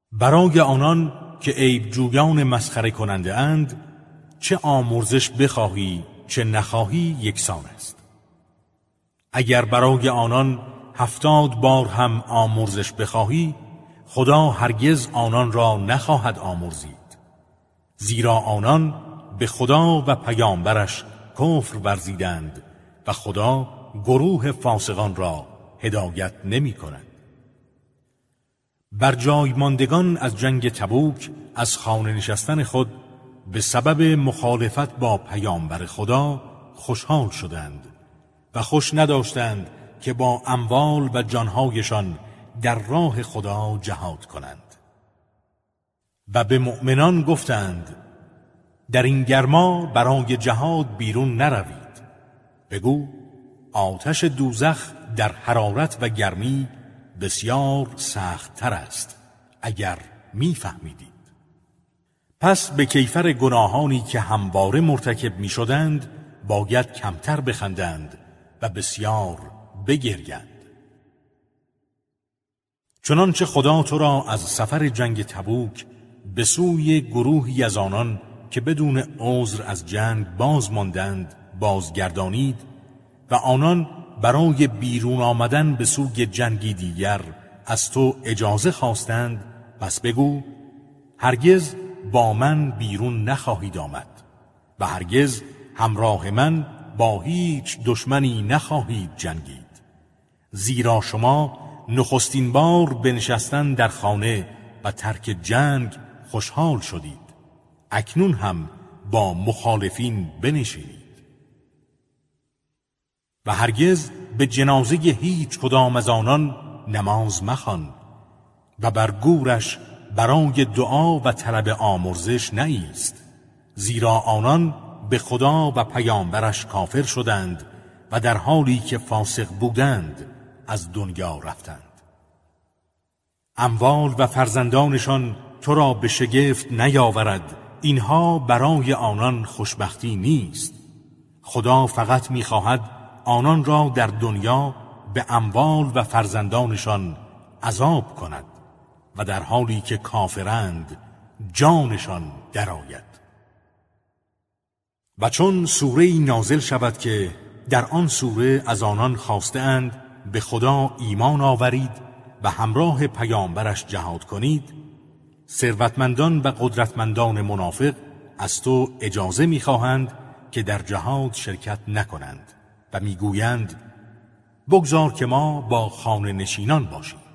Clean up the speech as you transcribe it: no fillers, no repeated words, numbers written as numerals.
برای آنان که عیب جویان مسخره کننده اند چه آمرزش بخواهی چه نخواهی یکسان است. اگر برای آنان 70 بار هم آمرزش بخواهی خدا هرگز آنان را نخواهد آمرزید، زیرا آنان به خدا و پیامبرش کفر ورزیدند و خدا گروه فاسقان را هدایت نمی کند. بر جای ماندگان از جنگ تبوک از خانه نشستن خود به سبب مخالفت با پیامبر خدا خوشحال شدند و خوش نداشتند که با اموال و جانهایشان در راه خدا جهاد کنند. و به مؤمنان گفتند در این گرما برای جهاد بیرون نروید. بگو آتش دوزخ در حرارت و گرمی بسیار سخت تر است اگر میفهمیدید. پس به کیفر گناهانی که همواره مرتکب می شدند باید کمتر بخندند و بسیار بگریند. چنانچه خدا تو را از سفر جنگ تبوک به سوی گروهی از آنان که بدون عذر از جنگ باز ماندند بازگردانید و آنان برای بیرون آمدن به سوی جنگی دیگر از تو اجازه خواستند، پس بگو هرگز با من بیرون نخواهید آمد و هرگز همراه من با هیچ دشمنی نخواهید جنگید، زیرا شما نخستین بار بنشستن در خانه و ترک جنگ خوشحال شدید، اکنون هم با مخالفین بنشینید. و هرگز به جنازه هیچ کدام از آنان نماز مخوان و بر گورش برای دعا و طلب آمرزش نایست، زیرا آنان به خدا و پیامبرش کافر شدند و در حالی که فاسق بودند از دنیا رفتند. اموال و فرزندانشان تو را به شگفت نیاورد، اینها برای آنان خوشبختی نیست. خدا فقط می‌خواهد آنان را در دنیا به اموال و فرزندانشان عذاب کند و در حالی که کافرند جانشان درآید. و چون سوره‌ای نازل شود که در آن سوره از آنان خواسته اند به خدا ایمان آورید و همراه پیامبرش جهاد کنید، ثروتمندان و قدرتمندان منافق از تو اجازه می‌خواهند که در جهاد شرکت نکنند و میگویند بگذار که ما با خانه نشینان باشیم.